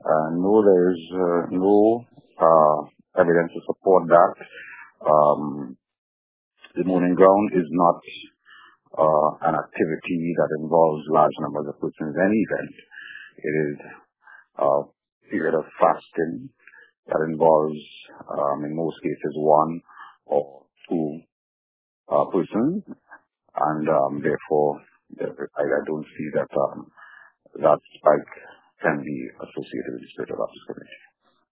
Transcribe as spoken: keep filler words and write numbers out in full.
Uh, no, there is uh, no uh, evidence to support that. Um, the mooning ground is not uh, an activity that involves large numbers of persons in any event. It is a period of fasting that involves, um, in most cases, one or two uh, persons, and um, therefore, I, I don't see that um, that spike can be associated with the spirit of discrimination.